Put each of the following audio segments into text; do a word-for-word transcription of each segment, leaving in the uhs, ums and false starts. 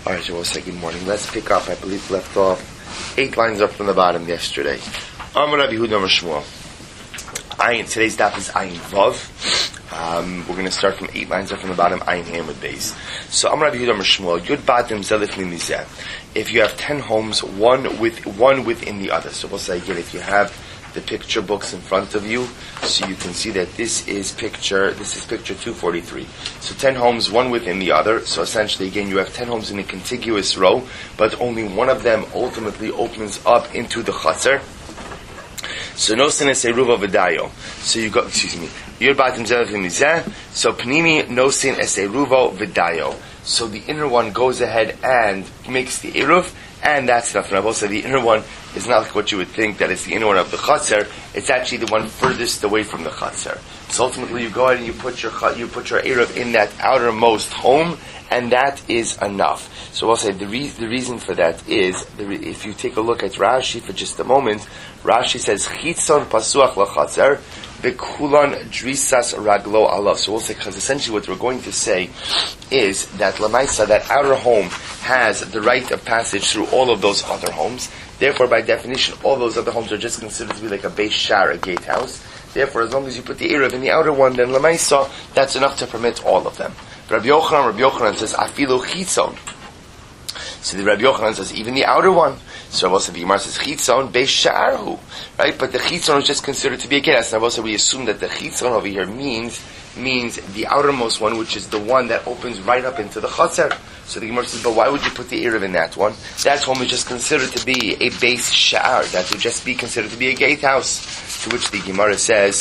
Alright, so we'll say good morning. Let's pick up, I believe left off eight lines up from the bottom yesterday. Amar Rabbi Yehuda Amar Shmuel. Ayin, today's daf is Ayin Vav. Um, we're going to start from eight lines up from the bottom, Ayin Hamid base. So Amar Rabbi Yehuda Amar Shmuel, Yud Batim Zelif Limizeh. If you have ten homes, one with one within the other. So we'll say again, if you have the picture books in front of you, so you can see that this is picture, this is picture two forty-three. So ten homes, one within the other. So essentially, again, you have ten homes in a contiguous row, but only one of them ultimately opens up into the chatzar. So no sin es eruva v'dayo. So you go, excuse me, yud batim zelef limizeh. So pnimi no sin es eruva v'dayo. So the inner one goes ahead and makes the eruv, and that's enough. And I've also the inner one is not like what you would think that it's the inner one of the chatzar. It's actually the one furthest away from the chatzar. So ultimately, you go ahead and you put your you put your eruv in that outermost home, and that is enough. So I'll say the, re- the reason for that is the re- if you take a look at Rashi for just a moment, Rashi says chitzon pasuach lachatzar v'kulan drisas raglo alav. So we'll say because essentially what we're going to say is that lamaisa, that outer home has the right of passage through all of those other homes. Therefore, by definition, all those other homes are just considered to be like a beis shar, a gatehouse. Therefore, as long as you put the eruv in the outer one, then lamaisa, that's enough to permit all of them. Rabbi Yochanan, Rabbi Yochanan says afilu chitzon. So the Rabbi Yochanan says even the outer one. So also the Gemara says chitzon beis sharhu, right? But the chitzon is just considered to be a gatehouse. And also we assume that the chitzon over here means means the outermost one, which is the one that opens right up into the chatzar. So the Gemara says, but why would you put the eruv in that one? That one is just considered to be a beis shar. That would just be considered to be a gatehouse. To which the Gemara says,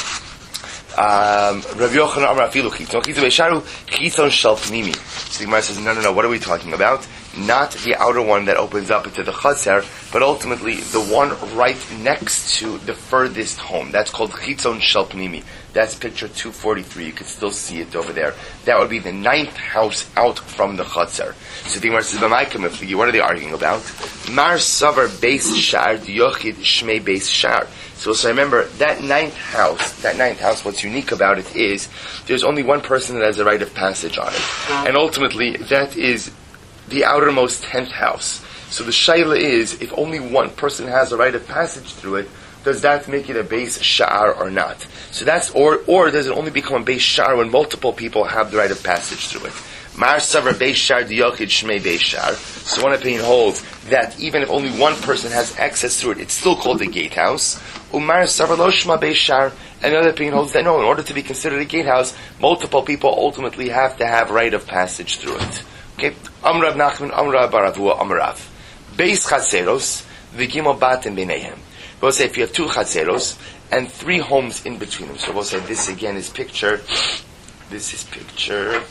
Um, Rabbi Yochanan Amar Afilu Chitzon Chitzon Beisharu Chitzon Shel Pnimi. So the Gemara says, no, no, no. What are we talking about? Not the outer one that opens up into the chatzar, but ultimately the one right next to the furthest home. That's called Chitzon Shel Pnimi. That's picture two forty-three. You can still see it over there. That would be the ninth house out from the chatzar. So the Gemara says, what are they arguing about? Mar Savar Beis Shar Yochid Shmei Beis Shar. So, so remember, that ninth house, that ninth house, what's unique about it is, there's only one person that has a right of passage on it. And ultimately, that is the outermost tenth house. So the shaila is, if only one person has a right of passage through it, does that make it a beis sha'ar or not? So that's, or, or does it only become a beis sha'ar when multiple people have the right of passage through it? Mar savar beis sha'ar diyochid shmei beis sha'ar. So one opinion holds that even if only one person has access through it, it's still called a gatehouse. Umar savar lo shma beis sha'ar. And another opinion holds that no, in order to be considered a gatehouse, multiple people ultimately have to have right of passage through it. Okay? Amrav Nachman, Amrav Baravua, Amrav. Beis chatzeros, v'gimel batim b'neihem. We'll say if you have two chatzeros and three homes in between them. So we'll say this again is picture, this is picture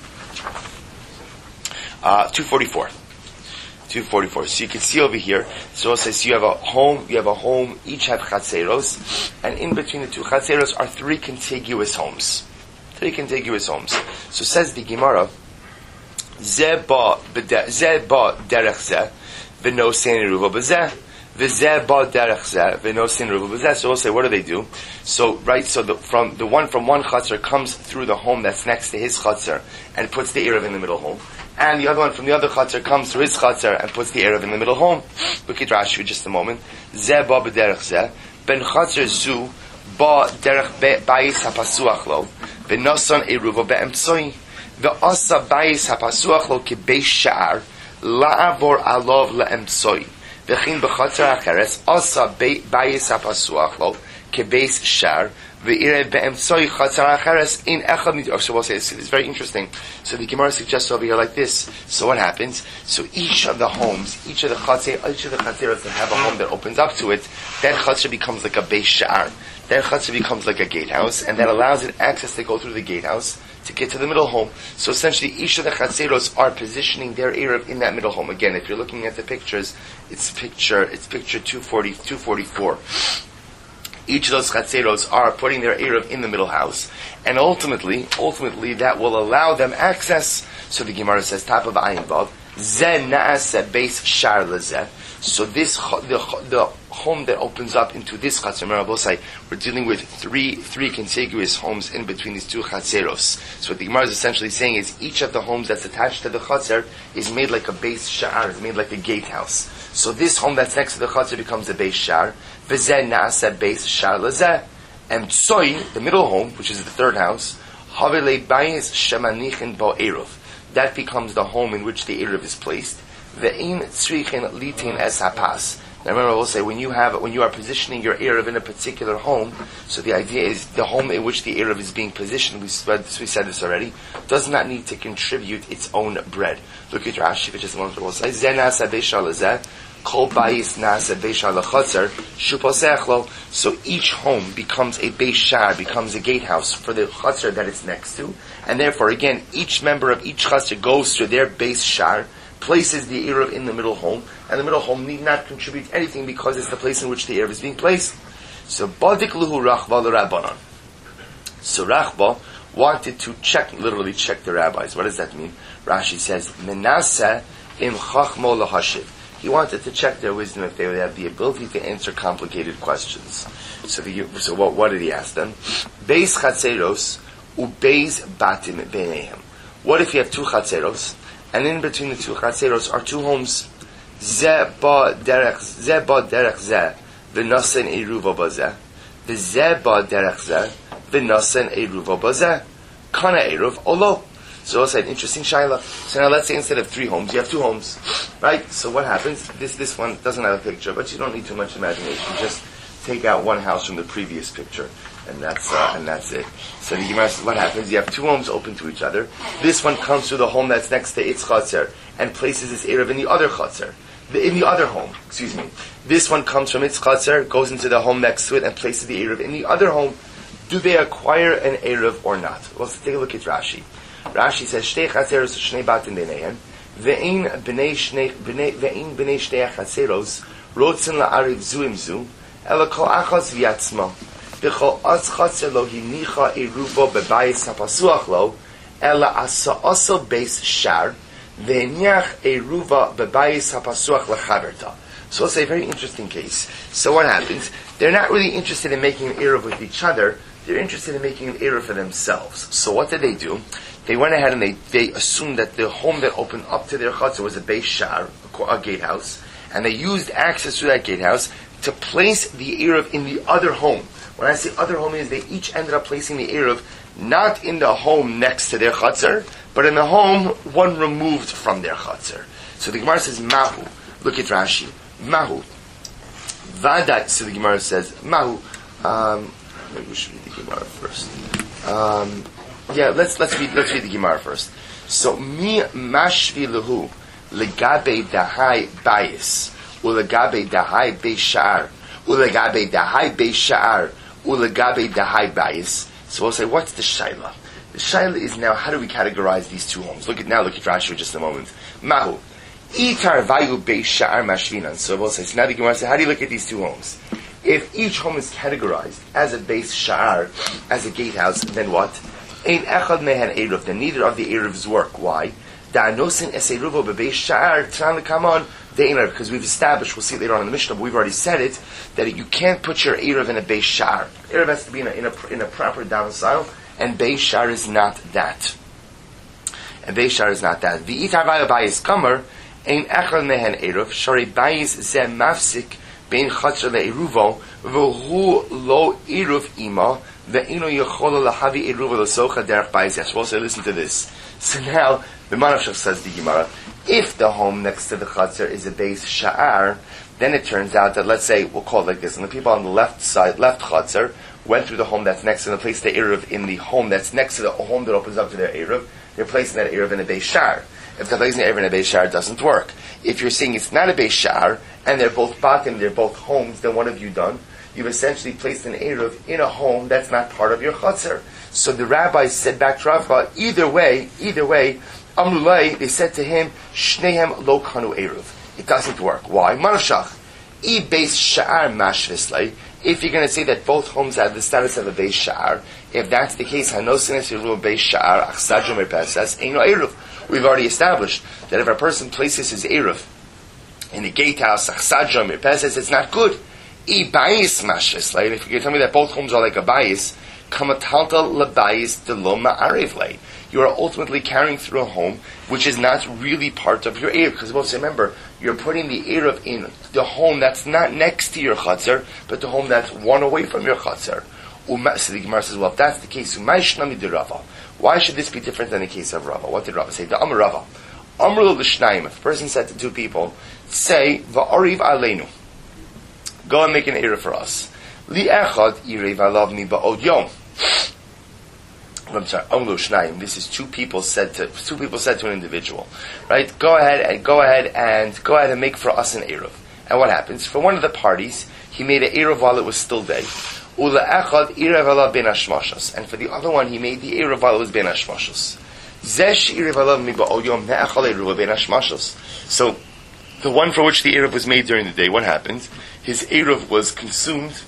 uh, two forty-four. two forty-four. So you can see over here, so we'll say so you have a home, you have a home, each have chatzeros, and in between the two chatzeros are three contiguous homes. Three contiguous homes. So says the Gemara, Zeh ba derech zeh, v'no sein eruva b'zeh. V'zeh ba derech zeh, v'no sein eruva b'zeh. So we'll say, what do they do? So, right, so the, from, the one from one chatzar comes through the home that's next to his chatzar and puts the eruv in the middle home. And the other one from the other chatzar comes through his chatzar and puts the eruv in the middle home. Look at Rashi for just a moment. Zeh ba b'derech zeh, ben chatzar zu ba derech bayis hapasuach lo, v'noson eruva be'emtsoi. V'asa bayis hapasuach lo ki beis sha'ar, la'avor alov le'emtsoi. V'chin b'chatzar acheres, asa bayis hapasuach lo ki beis sha'ar, v'ireh be'emtsoi chatzar acheres in echad nidor. So we'll say it's, it's very interesting. So the Gemara suggests over here like this. So what happens? So each of the homes, each of the chatzar, each of the chatzeros that have a home that opens up to it, that chatzar becomes like a beis sha'ar. That chatzar becomes like a gatehouse, and that allows it access to go through the gatehouse to get to the middle home. So essentially, each of the chatzeros are positioning their eruv in that middle home. Again, if you're looking at the pictures, it's picture it's picture two forty, two forty-four. Each of those chatzeros are putting their eruv in the middle house, and ultimately, ultimately, that will allow them access. So the Gemara says, "Top of Ayin Vav, Zeh Naaseh Beis Shar Lezeh." So this the the home that opens up into this chatzar, remember, say we're dealing with three three contiguous homes in between these two chatzeros. So what the Gemara is essentially saying is each of the homes that's attached to the chatzar is made like a base sha'ar, is made like a gatehouse. So this home that's next to the chatzar becomes a base sha'ar. V'zeh na'aseh base sha'ar lezeh. And Tsoy, the middle home, which is the third house, Havelei bayis shemanichin bo eruv. That becomes the home in which the eruv is placed. Ve'in tzrichin litin es hapas. Now remember, I will say when you have when you are positioning your eruv in a particular home, so the idea is the home in which the eruv is being positioned. We said this, we said this already. Does not need to contribute its own bread. Look at Rashi, which is the one that will say Zena sabeshal lezeh. Kol bayis nasa beisha lachatzer shupasechlo. So each home becomes a beis shar, becomes a gatehouse for the chatzar that it's next to, and therefore, again, each member of each chatzar goes to their beis shar, places the eruv in the middle home, and the middle home need not contribute anything because it's the place in which the eruv is being placed. So badik luhu rachba l'rabbanon. So Rachba wanted to check, literally check the rabbis. What does that mean? Rashi says menaseh im chachmo lahashiv. He wanted to check their wisdom if they would have the ability to answer complicated questions. So, the, so what, what did he ask them? Beis chatzeros ubeis batim beinehem. What if you have two chatzeros, and in between the two chatzeros are two homes? Ze ba derech ze ba derech ze v'nasen eruva bazeh. V'ze ba derech ze v'nasen eruva bazeh. Kana eruv olo. So also an interesting shaila. So now let's say instead of three homes, you have two homes, right? So what happens? This this one doesn't have a picture, but you don't need too much imagination. Just take out one house from the previous picture, and that's uh, and that's it. So the Gemara says, what happens? You have two homes open to each other. This one comes to the home that's next to its chatzar and places its eruv in the other chatzar, in the other home. Excuse me. This one comes from its chatzar, goes into the home next to it, and places the eruv in the other home. Do they acquire an eruv or not? Well, let's take a look at Rashi. Rashi says, "Shtei chatzeros shnei batim b'neihem, ve'in b'nei shnei ve'in b'nei shtei chatzeros rotzen la'ariv zu im zu, ela kol achas v'yatzma, b'chol az chatzer lo hinicha eruvo bebayis hapasuach lo, ela asa also beis shar, ve'niach eruva bebayis hapasuach lechaverta." So it's a very interesting case. So what happens? They're not really interested in making an eruv with each other. They're interested in making an eruv for themselves. So what did they do? They went ahead and they, they assumed that the home that opened up to their chutzah was a beis shar, a gatehouse, and they used access to that gatehouse to place the eruv in the other home. When I say other home, is they each ended up placing the eruv not in the home next to their chutzah, but in the home one removed from their chutzah. So the Gemara says mahu. Look at Rashi. Mahu. Vadat. So the Gemara says mahu. Um, maybe we should read the Gemara first. Um, Yeah, let's let's read let's read the Gemara first. So mi mashvi lehu legabe dahai bayis ulegabe dahai beishar ulegabe dahai beishar ulegabe dahai bayis. So we'll say, what's the shaila? The shaila is now, how do we categorize these two homes? Look at now. Look at Rashi for just a moment. Mahu ikar vayu beishar mashvinan. So we'll say, so now the Gemara says, how do you look at these two homes? If each home is categorized as a beis shar, as a gatehouse, then what? Ein echad mehen eruv. Then neither of the eruvs work. Why? Da'anosin es eruvo bebeis sha'ar tran l'kamon de'einav. Because we've established, we'll see later on in the Mishnah, but we've already said it, that you can't put your eruv in a beis sha'ar. Eruv has to be in a, in a, in a proper domicile, and beis sha'ar is not that. And beis sha'ar is not that. V'itar vayo bayis kamer, ein echad mehen eruv, shari bayis zeh mafsik bein chatzar le'eruvo, v'hu lo eruv ima, Ve'ino yocholo lahavi eruva l'socha derech bayis yash. We'll say, listen to this. So now, the Manavshach says the Gemara, if the home next to the chatzar is a beis sha'ar, then it turns out that, let's say, we'll call it like this, and the people on the left side, left chatzar, went through the home that's next to them, placed the eruv in the home that's next to the home that opens up to their eruv, they're placing that eruv in a beis sha'ar. If they're placing the eruv in a beis sha'ar, it doesn't work. If you're saying it's not a beis sha'ar, and they're both batim, they're both homes, then what have you done? You've essentially placed an eruv in a home that's not part of your chutzner. So the rabbis said back to Rafa, either way, either way, Amrulai, they said to him, Shnehem lo kanu eruv. It doesn't work. Why? Marashach. I beis sha'ar mashvislei. If you're going to say that both homes have the status of a beis sha'ar, if that's the case, hanosin eruv beis sha'ar achsadjum erpesas eino eruv. We've already established that if a person places his eruv in the gatehouse achsadjum erpesas, it's not good. E bayis mashis, like if you tell me that both homes are like a bayis, kamatalta lebayis de lo ma'ariv lay. You are ultimately carrying through a home which is not really part of your Erev. Because also remember, you're putting the Erev in the home that's not next to your Chatzar, but the home that's one away from your Chatzar. So the Gemara says, well, if that's the case, why should this be different than the case of Rava? What did Rava say? The Amar Rava. Amr l'shnayim. If a person said to two people, say, va'ariv aleinu. Go and make an Erev for us. Li echad irev alav mi ba'od yom. I'm sorry, Amru Shnayim. This is two people said to two people said to an individual, right? Go ahead and go ahead and go ahead and make for us an eruv. And what happens? For one of the parties, he made an eruv while it was still day. Ula echad erev alav ben hashmashos, and for the other one, he made the eruv while it was ben hashmashos. Zesh erev alav mi ba'odyom ne'echal eruv ben hashmashos. So, the one for which the eruv was made during the day, what happened? His eruv was consumed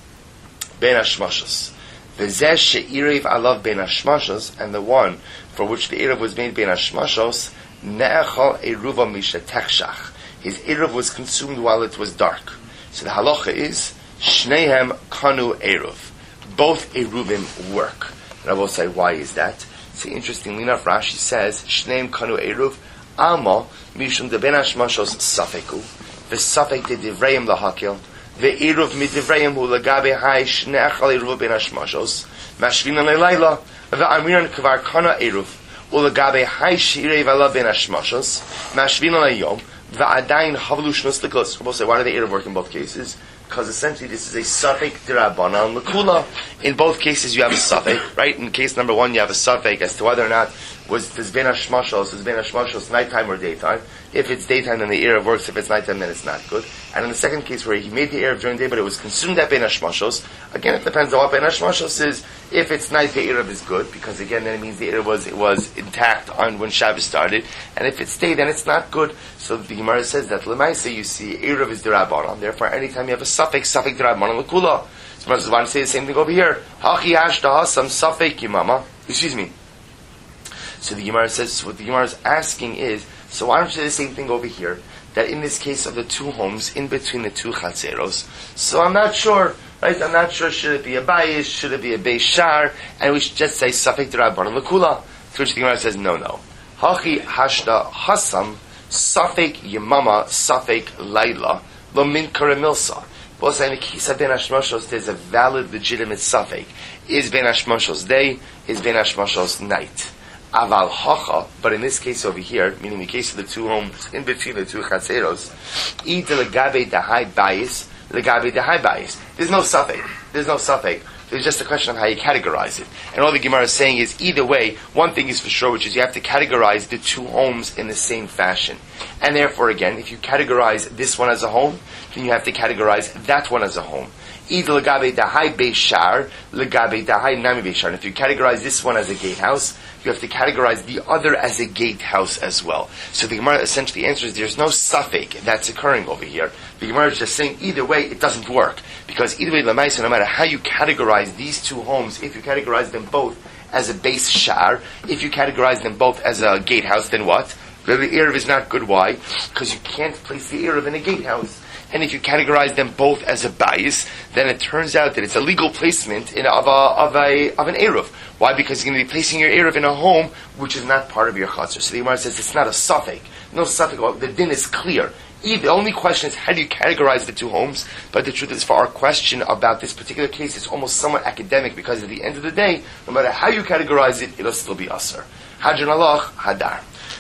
ben hashmashos. V'zeh she'irev alav ben hashmashos, and the one for which the eruv was made ben hashmashos, ne'echal eruva misha techshach. His eruv was consumed while it was dark. So the halacha is shnehem kanu eruv. Both eruvim work. And I will say, why is that? See, interestingly enough, Rashi says shnehem kanu eruv alma mishum de ben hashmashos safeku v'safek de divrayim lahakil. The eruv midivrayim hu lagabe hay shneachal eruv ben hashmashos mashvinan lelayla v'amiran kvar kana eruv hu lagabe hay shirev ala ben hashmashos mashvinan layom v'adayin havlu shnos likos. We'll say, why do the eruv work in both cases? Because essentially this is a suffix d'Rabbanan l'kula. In both cases you have a suffix, right? In case number one you have a suffix as to whether or not was this ben hashmashos, is ben hashmashos nighttime or daytime. If it's daytime, then the eruv works. If it's nighttime, then it's not good. And in the second case, where he made the eruv during the day, but it was consumed at ben hashmashos, again, it depends on what ben hashmashos is. If it's night, the eruv is good, because again, then it means the eruv was it was intact on when Shabbos started. And if it's day, then it's not good. So the Gemara says that l'maisa, you see, eruv is d'Rabbanan. Therefore, anytime you have a suffix, suffix d'Rabbanan l'kula. So Gemara says, why don't you say the same thing over here? Hachi hashtaha some suffix yimama. Excuse me. So the Gemara says, what the Gemara is asking is, so why don't you say the same thing over here? That in this case of the two homes, in between the two chatzeros, so I'm not sure, right? I'm not sure, should it be a bayis, should it be a beis shar, and we should just say safek d'Rabbanan l'kula. To which the Gemara says, no, no. Hachi hashda hasam, safek yemama, safek layla, lo min karamilsa. Both in the case of ben hashmashos, there's a valid, legitimate safek. Is ben hashmashos day, is ben hashmashos night. Aval hacha, but in this case over here, meaning the case of the two homes in between the two chatzeros, id legabe dahai bayis, legabe dahai bayis. There's no suffix. There's no suffix. There's just a question of how you categorize it. And all the Gemara is saying is, either way, one thing is for sure, which is you have to categorize the two homes in the same fashion. And therefore, again, if you categorize this one as a home, then you have to categorize that one as a home. Either legabe dahai beishar, legabe dahai nami beishar. And if you categorize this one as a gatehouse, you have to categorize the other as a gatehouse as well. So the Gemara essentially answers, there's no suffix that's occurring over here. The Gemara is just saying, either way, it doesn't work. Because either way, lemaisa, no matter how you categorize these two homes, if you categorize them both as a base shar, if you categorize them both as a gatehouse, then what? The eruv is not good. Why? Because you can't place the eruv in a gatehouse. And if you categorize them both as a bayis, then it turns out that it's a legal placement in, of, a, of, a, of an eruv. Why? Because you're going to be placing your eruv in a home which is not part of your chatzar. So the Gemara says it's not a suffix. No suffix. Well, the din is clear. The only question is how do you categorize the two homes? But the truth is, for our question about this particular case, it's almost somewhat academic, because at the end of the day, no matter how you categorize it, it'll still be asar. Hadran alach hadar.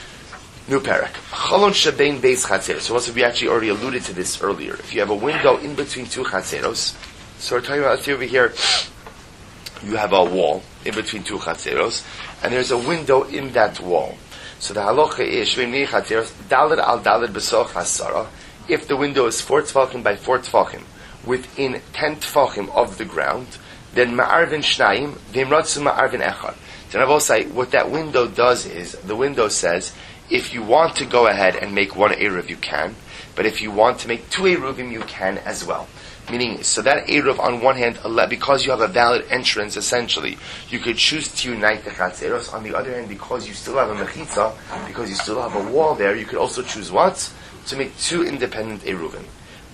New parak. Chalon shebein beis chatzeros. So also we actually already alluded to this earlier. If you have a window in between two chatzeros, so we're talking about, let's see over here, you have a wall in between two chatzeros, and there's a window in that wall. So the halacha is shebein chatzeros daled al daled besoch hasara. If the window is four tefachim by four tefachim, within ten tefachim of the ground, then ma'arvin shnayim v'imratzu ma'arvin echad. Then I will say what that window does is the window says, if you want to go ahead and make one eruv, you can. But if you want to make two eruvim, you can as well. Meaning, so that eruv on one hand, because you have a valid entrance, essentially, you could choose to unite the chatzeros. On the other hand, because you still have a mechitza, because you still have a wall there, you could also choose what? To make two independent eruvim.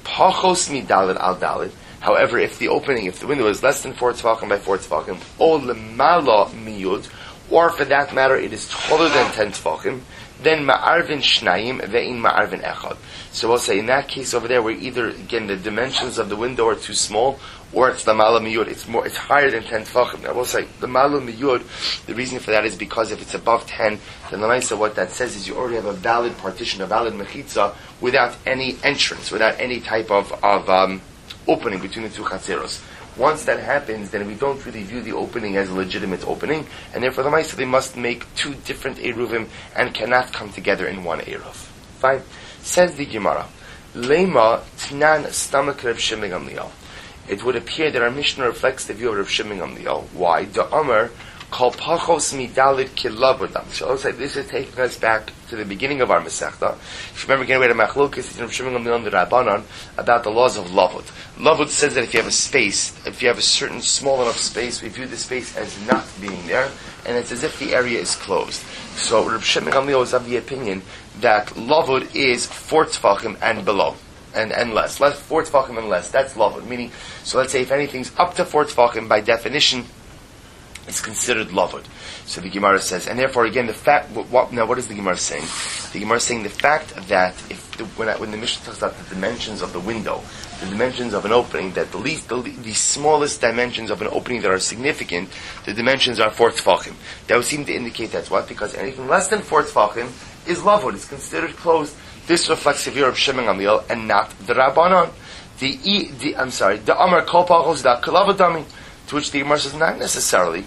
Pachos midalid al dalid. However, if the opening, if the window is less than four tefachim by four tefachim, or lemala miyud, or for that matter, it is taller than ten tefachim, then ma'arvin shnayim ve'in ma'arvin echad. So we'll say in that case over there, where either again the dimensions of the window are too small, or it's the mala miyud, it's more, it's higher than ten tefachim. Now we'll say the mala miyud. The reason for that is because if it's above ten, then the Maisa, what that says is you already have a valid partition, a valid mechitza, without any entrance, without any type of of um, opening between the two chatzeros. Once that happens, then we don't really view the opening as a legitimate opening, and therefore the Maisa, they must make two different eruvim and cannot come together in one eruv. Fine. Says the Gemara, Lema Tnan Stomach Reb Shimon Gamliel. It would appear that our Mishnah reflects the view of Reb Shimon Gamliel. Why? The Amar Kol Pachos Midalid Kilavudam. So looks like this is taking us back to the beginning of our Masechta. If you remember, again, we had a Machlokes in Reb Shimon Gamliel and the Rabbanon about the laws of Lavud. Lavud says that if you have a space, if you have a certain small enough space, we view the space as not being there, and it's as if the area is closed. So Reb Shimon Gamliel is of the opinion that Lavud is four tefachim and below, and, and less. Less four tefachim and less. That's Lavud. Meaning, so let's say if anything's up to four tefachim, by definition, it's considered Lavud. So the Gemara says, and therefore again the fact. What, now, what is the Gemara saying? The Gemara is saying the fact that if the, when, I, when the Mishnah talks about the dimensions of the window, the dimensions of an opening, that the least, the, the smallest dimensions of an opening that are significant, the dimensions are four tefachim. That would seem to indicate that's what, because anything less than four tefachim is Lavud, it's considered closed. This reflects the view of Shimon Gamliel and not the Rabbanon. The, e, the I'm sorry, the Amar Kol Pachos da Kalavadami, to which the Gemara says not necessarily,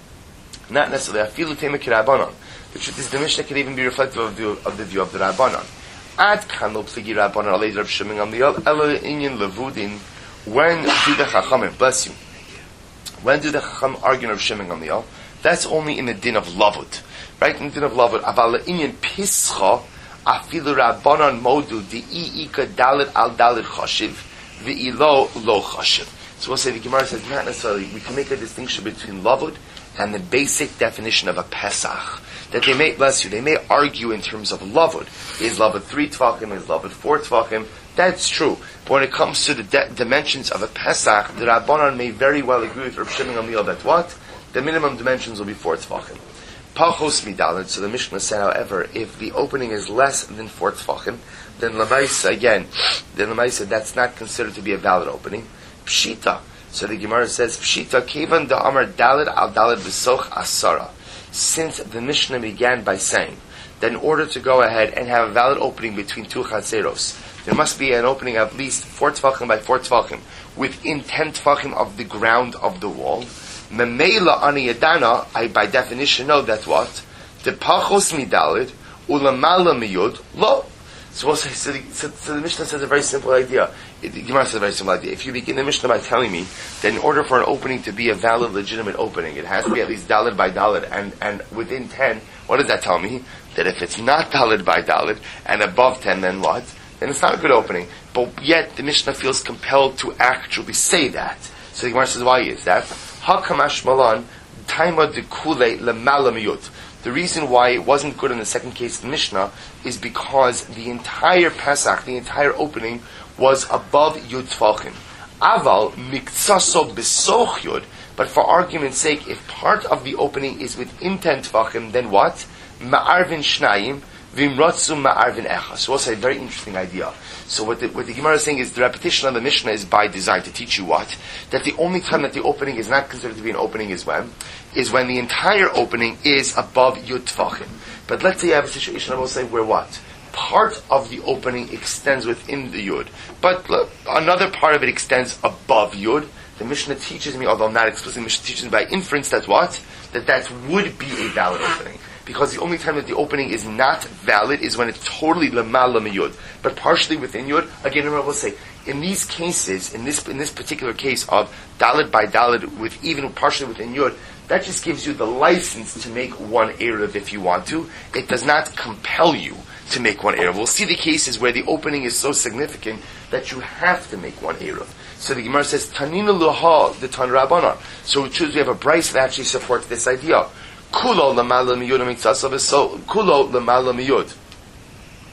not necessarily. Afilu Tema Kirabanon. The truth is the Mishnah can even be reflective of the, of the view of the Rabbanon. Ad Kanlo Pligi Rabbanon Alei Reb Shimon Gamliel Elo Inyan Levudin. When do the Chachamim, bless you, when do the Chacham argue of Shimon Gamliel? That's only in the din of Lavud. Right, in the din of Lavud. Aval Inyan Pischa Afilu Rabbanon Modu Di Ika Dalit Al Dalit Chashiv Ve'ilo Lo Chashiv. So we'll say the Gemara says not necessarily. We can make a distinction between Lavud and the basic definition of a Pesach. That they may, bless you, they may argue in terms of Lavud. Is Lavud three Tvachim? Is Lavud four Tvachim? That's true. But when it comes to the de- dimensions of a Pesach, the Rabbanon may very well agree with Reb Shimon Gamliel that what? The minimum dimensions will be four Tvachim. Pachos midalid. So the Mishnah said, however, if the opening is less than four Tvachim, then Lamaisa, again, then Lamaisa, that's not considered to be a valid opening. Pshita. So the Gemara says, Pshita kevan da amar dalid al dalid b'soch asara. Since the Mishnah began by saying that in order to go ahead and have a valid opening between two chatzeros, there must be an opening of at least four tefachim by four tefachim within ten tefachim of the ground of the wall. Memela ani yadana, I by definition know that what? The pachos midalid ulamala miyud lo. So, we'll say, so, the, so, so the Mishnah says a very simple idea. It, the Gemara says a very simple idea. If you begin the Mishnah by telling me that in order for an opening to be a valid, legitimate opening, it has to be at least dalid by dalid, and, and within ten, what does that tell me? That if it's not dalid by dalid, and above ten, then what? Then it's not a good opening. But yet, the Mishnah feels compelled to actually say that. So the Gemara says, why is that? Hakamash malan, taima de kule lemala miyut. The reason why it wasn't good in the second case of the Mishnah is because the entire Pesach, the entire opening, was above Yud Tfachim. Aval miktsaso besoch Yud. But for argument's sake, if part of the opening is within ten Tfachim, then what? Ma'arvin shnayim vimrotzu ma'arvin echa. So also a very interesting idea. So what the, what the Gemara is saying is the repetition of the Mishnah is by design to teach you what? That the only time that the opening is not considered to be an opening is when? Is when the entire opening is above Yud Tfachim. But let's say you have a situation, I will say, where what? Part of the opening extends within the Yud, but look, another part of it extends above Yud. The Mishnah teaches me, although not explicitly, the Mishnah teaches me by inference that what? That that would be a valid opening. Because the only time that the opening is not valid is when it's totally lemala miyud, but partially within yud. Again, remember, I will say, in these cases, in this in this particular case of dalid by dalid, with even partially within yud, that just gives you the license to make one eruv if you want to. It does not compel you to make one eruv. We'll see the cases where the opening is so significant that you have to make one eruv. So the Gemara says, Tanina luha the Tan Rabbanan. So it shows we have a brayso that actually supports this idea. Kulo lamala miyud miktasav so kulo lamala miyud.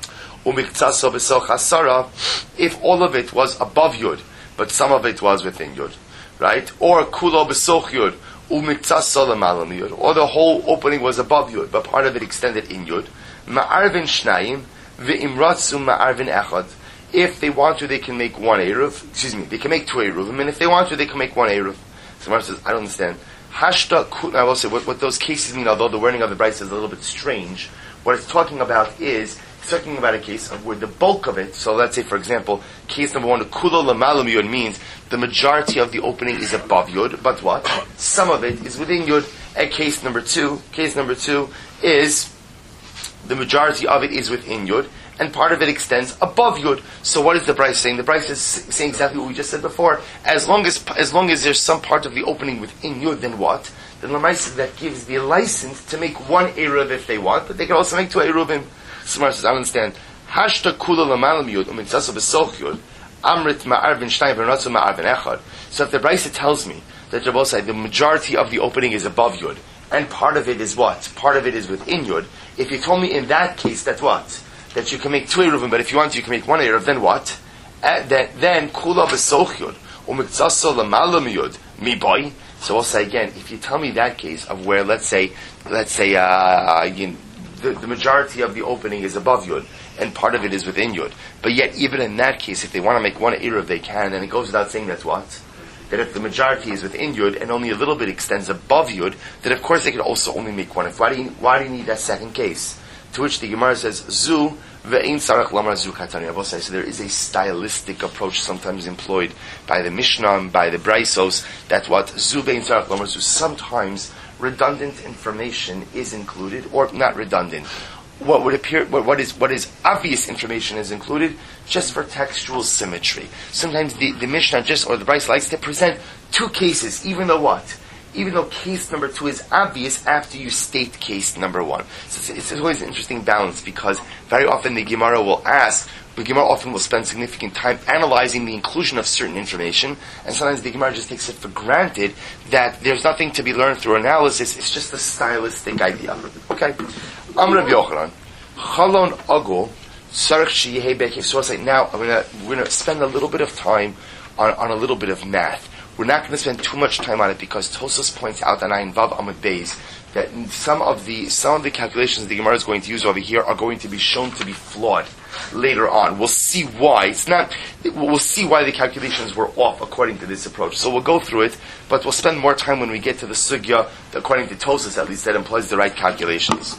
umiktsasa b'soch hasara, if all of it was above yud, but some of it was within yud, right? Or kulo b'soch yud, umiktsasa l'malam yud, or the whole opening was above yud, but part of it extended in yud. Ma'arvin shnayim ve'imratzu ma'arvin echad. If they want to, they can make one eruv. Excuse me, they can make two eruvim, and if they want to, they can make one eruv. So Gemara says, I don't understand. Hashta kut. I will say what, what those cases mean. Although the wording of the Brisa is a little bit strange, what it's talking about is it's talking about a case of where the bulk of it. So let's say, for example, case number one, the kulo l'malam yud means the majority of the opening is above yud, but what? Some of it is within yud. And case number two, case number two is the majority of it is within yud, and part of it extends above yud. So what is the Brisa saying? The Brisa is saying exactly what we just said before. As long as as long as there's some part of the opening within yud, then what? Then Lamaisa, that gives the license to make one eruv if they want, but they can also make two eruvim. Smart says, I don't understand. Hashta kula l'malam yud u'mitzasa b'soch yud amrit ma'arvin shnayim v'ratzu ma'arvin echad. So if the Brisa tells me that Rabbosai, the majority of the opening is above yud, and part of it is what? Part of it is within yud. If you told me in that case that what? That you can make two eruvim, but if you want to, you can make one eruv, then what? Uh, then, then, kula b'soch yud, u'miktsasa l'malam yud, mi boy. So I'll say again, if you tell me that case of where, let's say, let's say, uh, you, the, the majority of the opening is above yud, and part of it is within yud, but yet even in that case, if they want to make one eruv, they can, and it goes without saying that's what? That if the majority is within yud, and only a little bit extends above yud, then of course they could also only make one. If, why do you, why do you need that second case? To which the Gemara says, Zu ve'ein sarach lamar zu katani. I will say, so there is a stylistic approach sometimes employed by the Mishnah and by the Braisos, that what Zu ve'ein sarach lamar zu, sometimes redundant information is included, or not redundant. What would appear, what, what is what is obvious information is included just for textual symmetry. Sometimes the, the Mishnah just, or the Braisos likes to present two cases, even though what? Even though case number two is obvious after you state case number one. So it's, it's always an interesting balance, because very often the Gemara will ask, the Gemara often will spend significant time analyzing the inclusion of certain information, and sometimes the Gemara just takes it for granted that there's nothing to be learned through analysis, it's just a stylistic idea. Okay? Am Rav Yochanan, Chalon Agul, Sarach Sheyeh Bekeh. So I'll say, now I'm gonna, we're going to spend a little bit of time on, on a little bit of math. We're not going to spend too much time on it, because Tosfos points out on Ayin Vav Amud Beis that some of the some of the calculations the Gemara is going to use over here are going to be shown to be flawed later on. We'll see why. It's not. We'll see why the calculations were off according to this approach. So we'll go through it, but we'll spend more time when we get to the sugya, according to Tosfos at least, that employs the right calculations.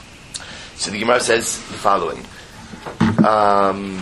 So the Gemara says the following. Um,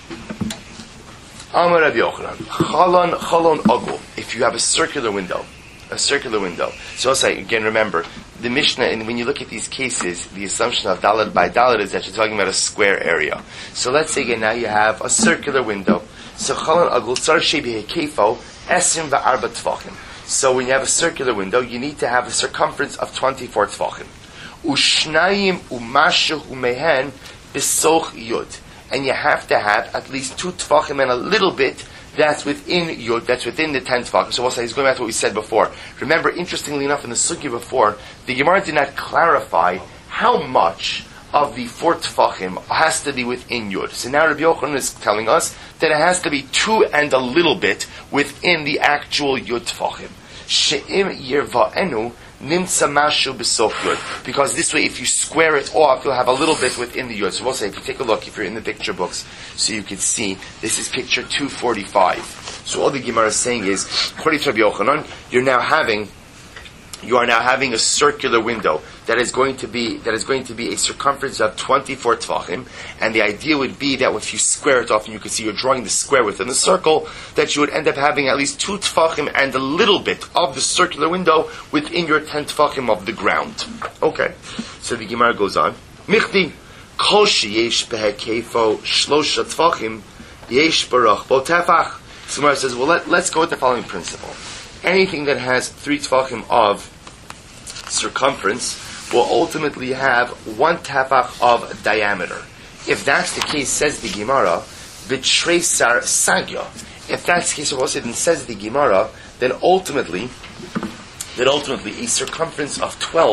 Amar Rav Yochanan, Chalon Chalon Agul. If you have a circular window, a circular window. So I'll say again. Remember the Mishnah, and when you look at these cases, the assumption of Dalad by Dalad is that you're talking about a square area. So let's say again, now you have a circular window. So Chalon Agul Tzar Shebi Hekefo Esrim VaArba Tvachim. So when you have a circular window, you need to have a circumference of twenty-four Tvachim. Ushnayim Umashu Umehen Bisoch Yud. And you have to have at least two tefachim and a little bit that's within yud, that's within the ten tefachim. So we'll say, he's going back to what we said before. Remember, interestingly enough, in the sugya before, the Gemara did not clarify how much of the four tefachim has to be within yud. So now Rabbi Yochanan is telling us that it has to be two and a little bit within the actual yud tefachim. She'im yirva'enu nimtza mashu b'sof yud. Because this way, if you square it off, you'll have a little bit within the yud. So we'll say, if you take a look, if you're in the picture books, so you can see, this is picture two forty-five. So all the Gemara is saying is, according to Rabbi Yochanan, you're now having, you are now having a circular window that is going to be, that is going to be a circumference of twenty-four tefachim, and the idea would be that if you square it off, and you can see you're drawing the square within the circle, that you would end up having at least two tefachim and a little bit of the circular window within your ten tefachim of the ground. Okay, so the Gemara goes on. Michti kol sheyesh behekefo shlosha tefachim yesh barach bo tefach. So Gemara says, well, let, let's go with the following principle. Anything that has three tefachim of circumference will ultimately have one tefach of diameter. If that's the case, says the Gemara, v'treisar sagya. If that's the case, then says the Gemara, then ultimately, then ultimately a circumference of twelve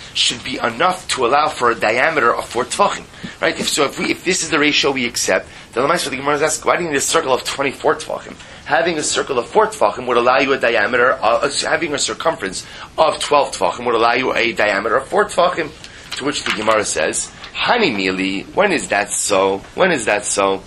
should be enough to allow for a diameter of four tvachim. Right? If, so if we, if this is the ratio we accept, then the Gemara is asking, why do you need a circle of twenty-four tvachim? Having a circle of four tvachim would allow you a diameter, uh, having a circumference of twelve tvachim would allow you a diameter of four tvachim. To which the Gemara says, Hani mili, when is that so? When is that so?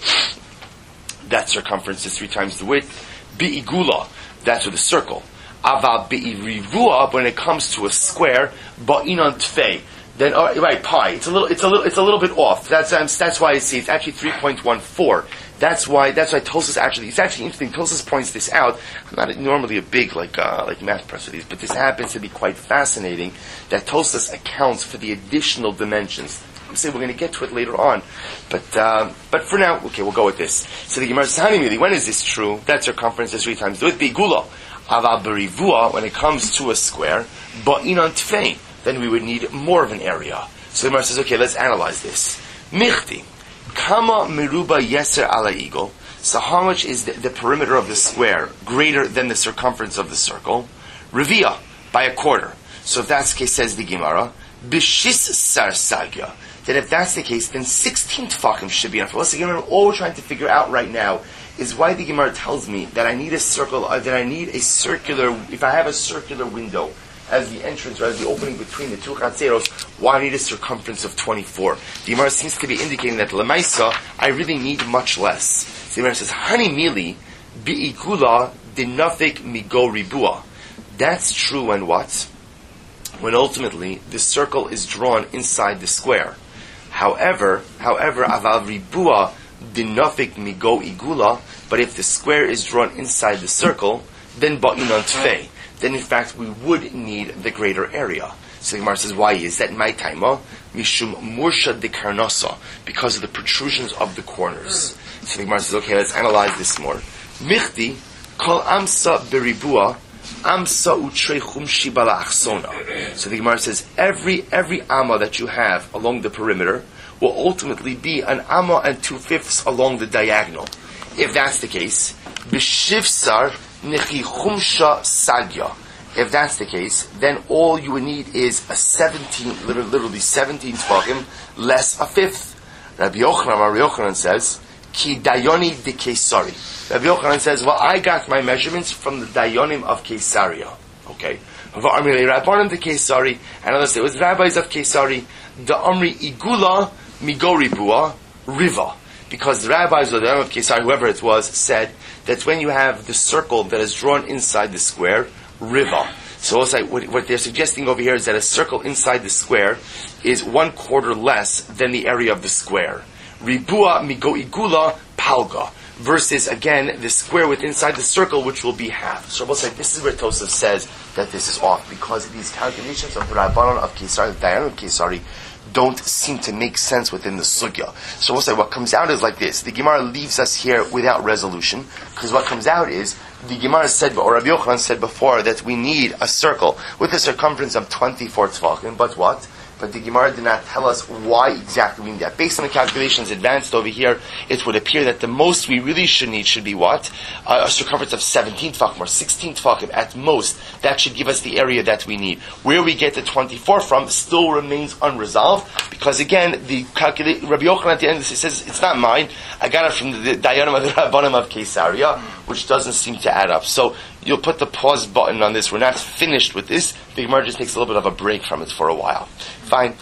That circumference is three times the width. Bi'igula, that's with a circle. Ava bi'irivua, when it comes to a square, ba'inan tfei. Then, uh, right, pi. It's a little, it's a little, it's a little bit off. That's, um, that's why I see it's actually three point one four. That's why, that's why Tosas actually, it's actually interesting. Tosas points this out. I'm not normally a big, like, uh, like math person of these, but this happens to be quite fascinating that Tosas accounts for the additional dimensions. I'm saying we're going to get to it later on. But, um, but for now, okay, we'll go with this. So the Gemara says, Hani, when is this true? That circumference is three times. Do it be gula. Ava berivua, when it comes to a square, ba'inan tfei, then we would need more of an area. So the Gemara says, okay, let's analyze this. Michti, kama meruba yeser ala eagle. So how much is the, the perimeter of the square greater than the circumference of the circle? Revia, by a quarter. So if that's the case, says the Gemara, bishis sar sagya. Then if that's the case, then sixteen tefachim should be enough. Well, again, all we're trying to figure out right now is why the Gemara tells me that I need a circle, uh, that I need a circular, if I have a circular window as the entrance or as the opening between the two chatzeros, why I need a circumference of twenty-four? The Gemara seems to be indicating that lemaisa, I really need much less. So the Gemara says, Hani mili bi'ikula dinafik migo ribua. That's true when what? When ultimately the circle is drawn inside the square. However, however, aval ribua dinafik migo igula, but if the square is drawn inside the circle, then ba'inan tfei. Then in fact we would need the greater area. So the Gemara says, why is that? My taima mishum mursha de karnasa, because of the protrusions of the corners. So the Gemara says, okay, let's analyze this more. Michti kol amsa beribua amsa utrei chumshi bala achsona. So the Gemara says, every every amma that you have along the perimeter will ultimately be an amma and two fifths along the diagonal. If that's the case, b'shivsar nechi chumsha sagya. If that's the case, then all you would need is a seventeen, literally seventeen tvachim, less a fifth. Rabbi Yochanan, Rabbi Yochanan says, ki dayoni de Kesari. Rabbi Yochanan says, well, I got my measurements from the dayonim of Kesaria. Okay. Rabbanim de Kesari, and others say it was rabbis of Kesari, the Amri igula migoribua riva. Because the rabbis or the dayonim of Kesari, whoever it was, said that when you have the circle that is drawn inside the square, riva. So also, what, what they're suggesting over here is that a circle inside the square is one quarter less than the area of the square. Ribua migo igula palga. Versus, again, the square within inside the circle, which will be half. So we'll say this is where Tosaf says that this is off, because these calculations of the Rabbanon of Kesari, the Dayanim of Kesari, don't seem to make sense within the sugya. So we'll say what comes out is like this. The Gemara leaves us here without resolution, because what comes out is, the Gemara said, or Rabbi Yochanan said before, that we need a circle with a circumference of twenty-four tvachim, but what? But the Gemara did not tell us why exactly we need that. Based on the calculations advanced over here, it would appear that the most we really should need should be what? Uh, a circumference of seventeen tvachim or sixteen tvachim at most. That should give us the area that we need. Where we get the twenty-four from still remains unresolved, because again, the calculate, Rabbi Yochanan at the end of this says, it's not mine, I got it from the, the Dayanim of the Rabbanim of Kesaria, which doesn't seem to add up. So you'll put the pause button on this. We're not finished with this. The Gemara just takes a little bit of a break from it for a while. Fine.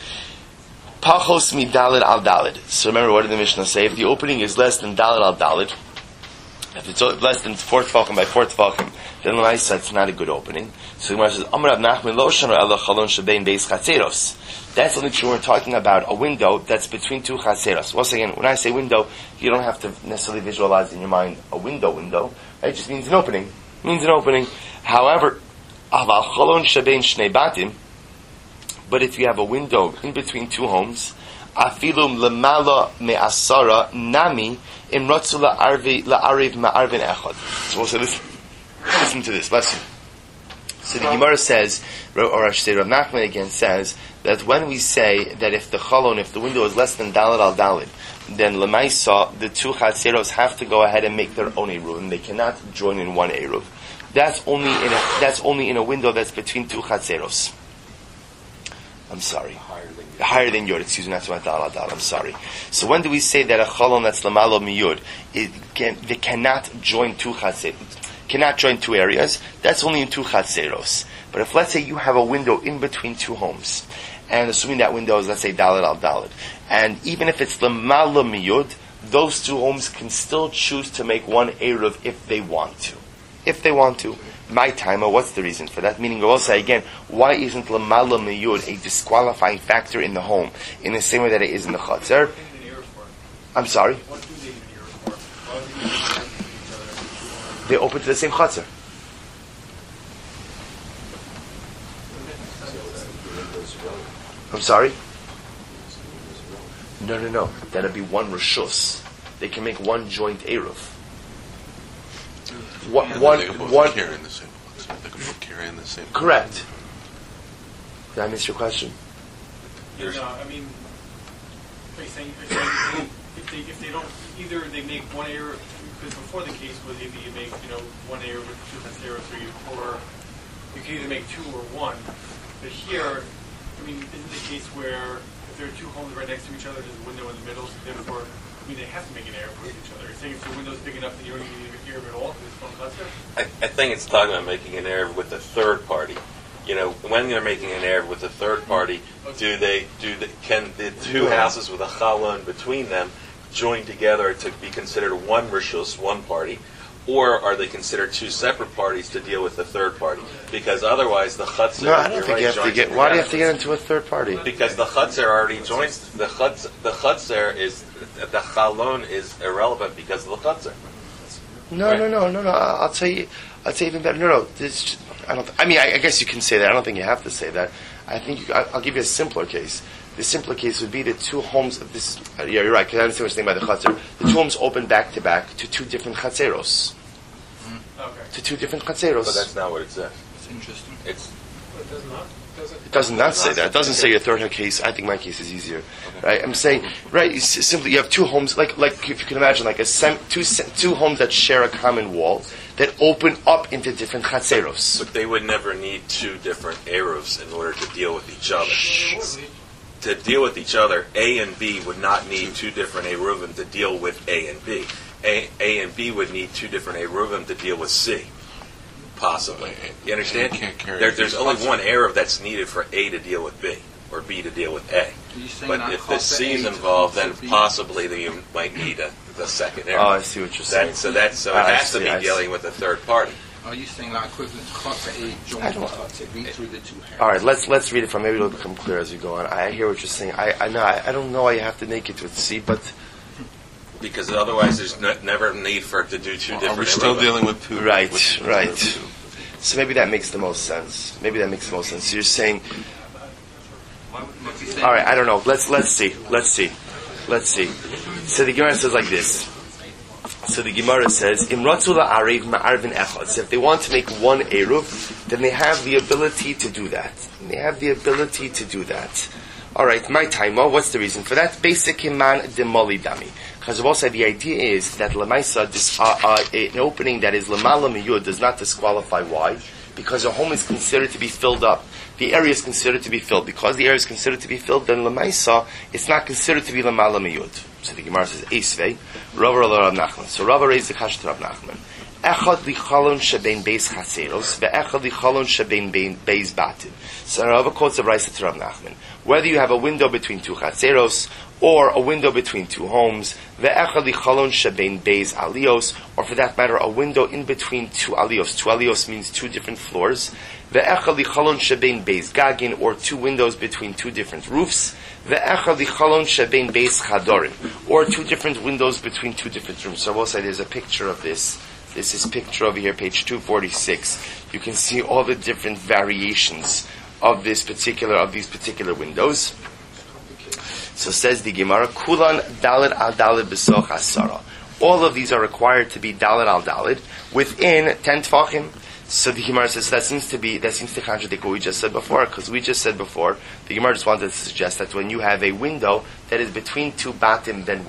Pachos mi dalid al dalid. So remember, what did the Mishnah say? If the opening is less than dalid al dalid, if it's less than four tefachim by four tefachim, then the nice it's not a good opening. So the Gemara says, Amar Rav Nachman lo shanu ela chalon shebein beis chatzeros. That's only true when we're talking about a window that's between two chatzeros. Once again, when I say window, you don't have to necessarily visualize in your mind a window window. It just means an opening. It means an opening. However, aval chalon shebein shnei batim, but if you have a window in between two homes, afilum lemala me'asara nami im rotzu la'ariv ma'arvin echad. So we'll say this. Listen to this. Listen. So the Gemara says, or I should say, Rav Nachman again says that when we say that if the chalon, if the window is less than dalid al dalid, then lemaisa the two chatzeros have to go ahead and make their own eruv, and they cannot join in one eruv. That's only in a that's only in a window that's between two chatzeros. I'm sorry. Higher than Yud. Higher than Yud. Excuse me, that's my Dal Dal. I'm sorry. So when do we say that a Chalon that's Lamalo Miyud, it can, they cannot join two Chatzeros, cannot join two areas? That's only in two Chatzeros. But if, let's say, you have a window in between two homes, and assuming that window is, let's say, Dalet al Dalet, and even if it's Lamalo Miyud, those two homes can still choose to make one Eruv if they want to. If they want to. My timer, what's the reason for that? Meaning, we'll say again, why isn't Lamala Miyud a disqualifying factor in the home in the same way that it is in the Chatzar? I'm sorry? They open to the same Chatzar. I'm sorry? No, no, no. That'd be one Rishus. They can make one joint Eruv. One, yeah, one, they can both one. carry in the same. They can both carry in the same. Correct. Did I miss your question? No, I mean, are you saying, are you saying if they if they don't either they make one error, because before the case was either you make you know one error with two zero three, or you can either make two or one. But here, I mean, isn't the case where if there are two homes right next to each other, there's a window in the middle, so therefore, I mean, they have to make an error with each other. You're saying if the window's big enough, then you don't even need an error at all because it's one cluster? I, I think it's talking about making an error with a third party. You know, when they're making an error with a third party, do they do the, can the two houses with a chalon between them join together to be considered one rishus, one party, or are they considered two separate parties to deal with the third party? Because otherwise, the chutzner. No, I don't think right, you have to get. Why do you have to get into a third party? Because the chutzner already joins. The chutz, the chutzner is the chalon is irrelevant because of the chutzner. No, right? no, no, no, no. I'll tell you. I'll tell you even better. No, no. This, I don't. I mean, I, I guess you can say that. I don't think you have to say that. I think you, I, I'll give you a simpler case. The simpler case would be the two homes. This, uh, yeah, you're right. Because I understand what you're saying by the chutzner. The two homes open back to back to two different chatzeros. Okay. To two different chatzeros. But that's not what it says. It's interesting. It's. It does not. Does it? It does not say that. It doesn't say your third case. I think my case is easier. Okay. Right? I'm saying, right? You simply, you have two homes, like, like if you can imagine, like a sem, two two homes that share a common wall that open up into different chatzeros. But they would never need two different eruvs in order to deal with each other. To deal with each other, A and B would not need two different eruvim to deal with A and B. A, A and B would need two different eruvim to deal with C. Possibly. You understand? There, there's only one eruv that's needed for A to deal with B, or B to deal with A. But if the C is involved, then possibly then you might need a, the second eruv. Oh, I see what you're saying. That, so that's so it oh, has see, to be I dealing see. with a third party. Are you saying like equivalent to Chotzer A joint Chotzer? Read through the two hairs. All right, let's let's read it from. Maybe it'll become clear as we go on. I hear what you're saying. I I know. I, I don't know why you have to make it with C, but Because otherwise, there's no, never a need for it to do two different. Are we still eruvim. dealing with two? right, with, right. with two. So maybe that makes the most sense. Maybe that makes the most sense. So you're saying, all right, I don't know. Let's let's see. Let's see. Let's see. So the Gemara says like this. So the Gemara says, "Imratzu la'arev ma'arvin echad." So if they want to make one eruv, then they have the ability to do that. They have the ability to do that. All right, my taima. What's the reason for that? Basic iman demoli dami. Because also the idea is that lemaisa, this uh, uh, an opening that is lemala miyud does not disqualify. Why? Because a home is considered to be filled up. The area is considered to be filled. Because the area is considered to be filled, then lemaisa, it's not considered to be lemala miyud. So the Gemara says, Eisvei, Rava Rav Nachman. So Rava raised the kasha to Rav Nachman. Echad lichalon shebein beis chaseros, ve'echad lichalon shebein beis batim. So Rava quotes a Raisa to Rav Nachman. Whether you have a window between two chaseros, or a window between two homes, ve'echad lichalon shebein beis alios, or for that matter, a window in between two alios. Two alios means two different floors. Ve'echad lichalon shebein beis gagin, or two windows between two different roofs. Ve'echad lichalon shebein beis chadorim, or two different windows between two different rooms. So I will say there's a picture of this. This is picture over here, page two forty-six. You can see all the different variations of this particular, of these particular windows. So says the Gemara, Kulan Dalet al Dalet B'soch Asara. All of these are required to be Dalet al Dalet within ten Tfachim. So the Gemara says that seems to be, that seems to contradict what we just said before, because we just said before, the Gemara just wanted to suggest that when you have a window that is between two batim, then what?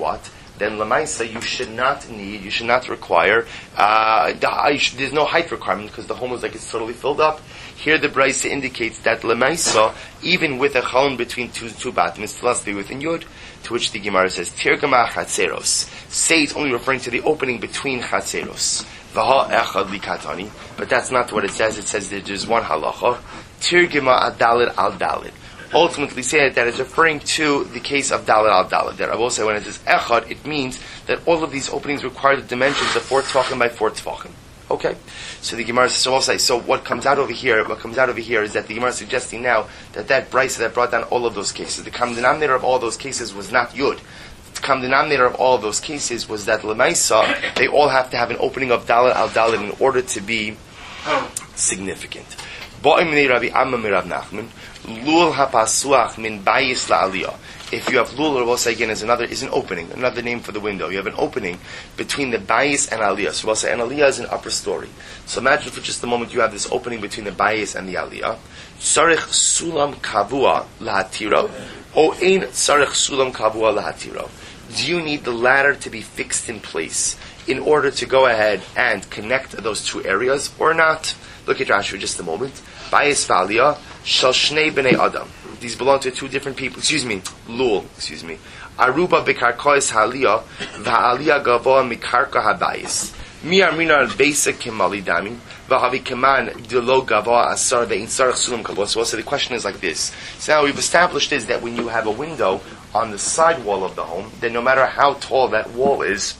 then lemaisa you should not need, you should not require. Uh, the, there's no height requirement because the home is like it's totally filled up. Here the Brisa indicates that lemaisa, even with a chalon between two two batim, it still has to be within yud. To which the Gemara says, Tirgama chatzeros. Say it's only referring to the opening between chatzeros. V'ha echad likatani. But that's not what it says. It says that there's one halacha. Tirgama adalid al dalid. Ultimately say that it's referring to the case of dalid al dalid. That I will say when it says echad, it means that all of these openings require the dimensions of four tefachim by four tefachim. Okay, so the Gemara says, so I'll say, so what comes out over here, what comes out over here is that the Gemara is suggesting now that that Brisa that brought down all of those cases, the common denominator of all those cases was not Yud. The common denominator of all of those cases was that Lemaisa, they all have to have an opening of Dalet al Dalet in order to be significant. Ba'im Rabbi Amma Mirav Nachman, Lul hapasuach min bayis la'aliyah. If you have lul, we'll say again, is another is an opening, another name for the window. You have an opening between the bayis and aliyah. So we'll say an aliyah is an upper story. So imagine for just a moment you have this opening between the bayis and the aliyah. Tzarich sulam kavua lahatiro, o ein tzarich sulam kavua lahatiro. Do you need the ladder to be fixed in place in order to go ahead and connect those two areas, or not? Look at Rashi for just a moment. Bayis v'aliyah shal shnei b'nei adam. These belong to two different people. Excuse me, lul. Excuse me. Aruba bekarkois haliyah v'aliyah gavoa mikarka habayis. Mi armina beisa kemali dami v'havi keman delo gavoa asar ve'in sarach sulam kavua. So also the question is like this. So now we've established is that when you have a window on the side wall of the home, then no matter how tall that wall is,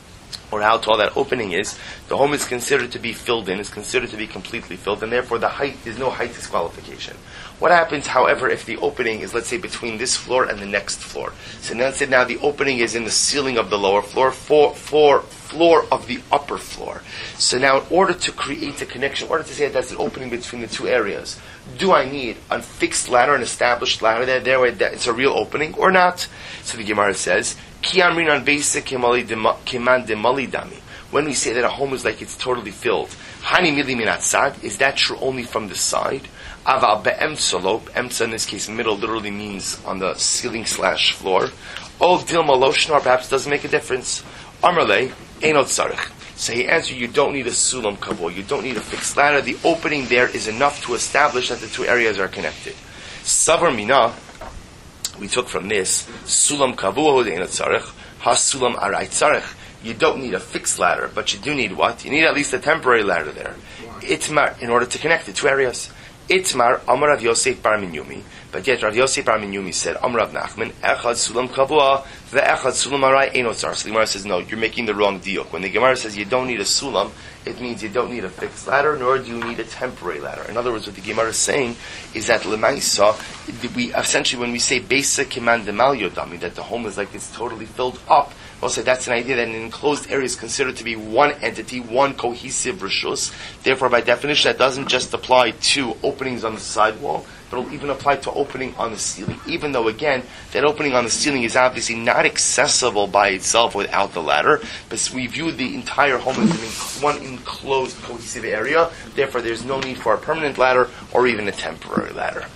or how tall that opening is, the home is considered to be filled in, is considered to be completely filled, and therefore the height, there's no height disqualification. What happens, however, if the opening is, let's say, between this floor and the next floor? So now, let's say now the opening is in the ceiling of the lower floor, for, for floor of the upper floor. So now in order to create a connection, in order to say that that's an opening between the two areas, do I need a fixed ladder, an established ladder there, there that it's a real opening, or not? So the Gemara says, when we say that a home is like it's totally filled, is that true only from the side? Aval be'emtza, emtza in this case, middle literally means on the ceiling slash floor. Ol dilma loshnar, perhaps doesn't make a difference. Amrle, einot tzarich. So he answered, you don't need a sulam kavua, you don't need a fixed ladder. The opening there is enough to establish that the two areas are connected. Savar mina, we took from this, sulam kavua einot tzarich, ha sulam arai tzarich. You don't need a fixed ladder, but you do need what? You need at least a temporary ladder there. Itmar, in order to connect the two areas. Itmar, Amar Rav Yosef bar Minyumi, but yet Rav Yosef bar Minyumi said, Amar Rav Nachman, Echad sulam kavua, ve'echad sulam arai einot tzarich. So the Gemara says, no, you're making the wrong deal. When the Gemara says you don't need a sulam, it means you don't need a fixed ladder, nor do you need a temporary ladder. In other words, what the Gemara is saying is that lemaisa, we essentially when we say basic command demal yodami, that the home is like it's totally filled up. We'll say that's an idea that an enclosed area is considered to be one entity, one cohesive rishus. Therefore, by definition, that doesn't just apply to openings on the sidewall, but it'll even apply to opening on the ceiling. Even though, again, that opening on the ceiling is obviously not accessible by itself without the ladder, but we view the entire home as one enclosed cohesive area. Therefore, there's no need for a permanent ladder or even a temporary ladder.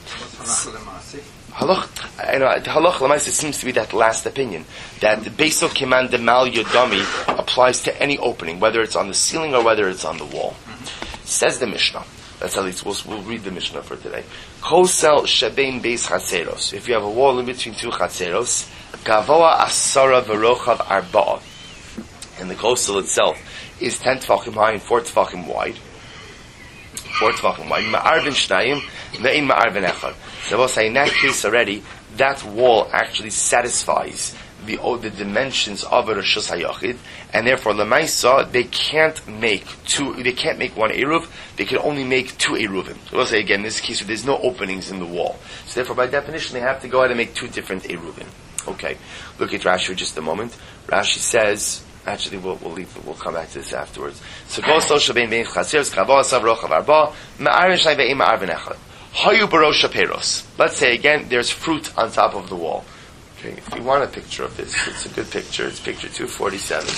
Halach, you know, halach l'maisa seems to be that last opinion that the Beiso Keman Demal Yodami applies to any opening, whether it's on the ceiling or whether it's on the wall. Mm-hmm. Says the Mishnah. That's at least we'll, we'll read the Mishnah for today. Kosel shebein beis chatzeros. If you have a wall in between two chatzeros, gavoa asara v'rochav arba'a, and the kosel itself is ten tefachim high and four tefachim wide. Four tefachim wide. Ma'arvin shnayim ve'in ma'arvin echad. So we'll say in that case already, that wall actually satisfies the oh, the dimensions of a Rishus HaYachid, and therefore Lemaisa, they can't make two, they can't make one Eruv, they can only make two Eruvim. So we'll say again, in this case, there's no openings in the wall. So therefore, by definition, they have to go ahead and make two different Eruvim. Okay, look at Rashi for just a moment. Rashi says, actually, we'll, we'll leave, we'll come back to this afterwards. So, Kol Sol Shabein Bein Chaseros, Kavah Asav Rochav Arba, Ma'arvin Shnai Ve'im Ma'arvin Echad. Hayu Barosh Peros. Let's say again, there's fruit on top of the wall. Okay, if you want a picture of this, it's a good picture. It's picture two forty-seven.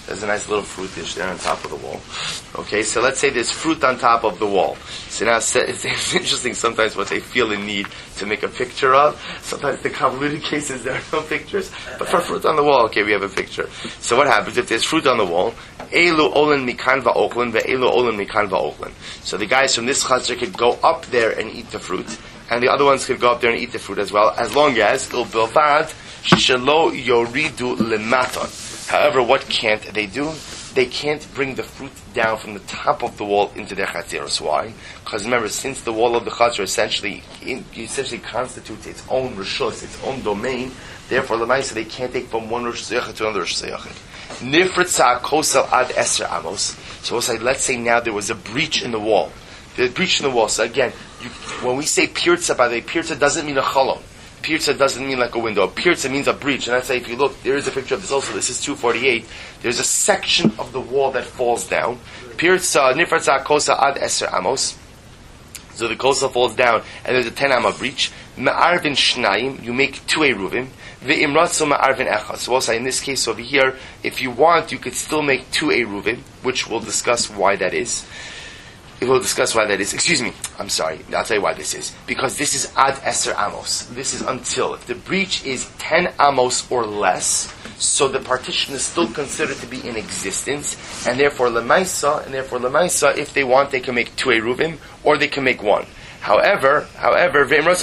There's a nice little fruit dish there on top of the wall. Okay, so let's say there's fruit on top of the wall. So now it's, it's interesting sometimes what they feel in need to make a picture of. Sometimes the convoluted cases there are no pictures, but for fruit on the wall, okay, we have a picture. So what happens if there's fruit on the wall? Elu olen mikan va'ochlin ve'elu olen mikan va'ochlin. So the guys from this chutzner could go up there and eat the fruit, and the other ones could go up there and eat the fruit as well, as long as il bilvad shelo yoridu lematon. However, what can't they do? They can't bring the fruit down from the top of the wall into their chatzeros. Why? Because remember, since the wall of the chatzer essentially in, essentially constitutes its own rishus, its own domain, therefore, l'maisa they can't take from one rosh hashanah to another rosh hashanah. Nifritza kosel ad eser amos. So we'll say, let's say now there was a breach in the wall. There's a breach in the wall. So again, you, when we say pirza, by the way, pirza doesn't mean a chalom. Pirza doesn't mean like a window. Pirza means a breach. And that's why if you look, there is a picture of this also. This is two forty-eight. There's a section of the wall that falls down. Pirza, nifritza kosa ad eser amos. So the kosa falls down, and there's a ten amma breach. Ma'arvin shnayim, you make two eruvim. Ve'imratzu ma'arvin echad. So also in this case over here, if you want, you could still make two eruvim, which we'll discuss why that is. We'll discuss why that is. Excuse me. I'm sorry. I'll tell you why this is. Because this is ad eser amos. This is until. If the breach is ten amos or less, so the partition is still considered to be in existence, and therefore lemaisa, and therefore lemaisa, if they want, they can make two eruvim, or they can make one. However, however, because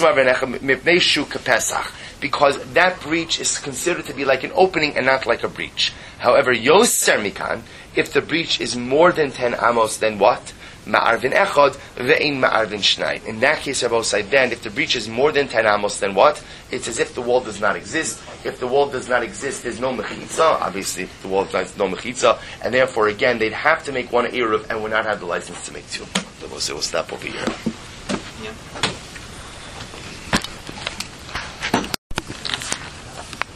that breach is considered to be like an opening and not like a breach. However, yoser mikan, if the breach is more than ten amos, then what? Ma'arvin echad ve'in ma'arvin shnayim. In that case, Rabbi said, then if the breach is more than ten amos, then what? It's as if the wall does not exist. If the wall does not exist, there's no mechitza. Obviously, the wall does no mechitza, and therefore, again, they'd have to make one eruv and would not have the license to make two. So we'll stop over here. Yeah.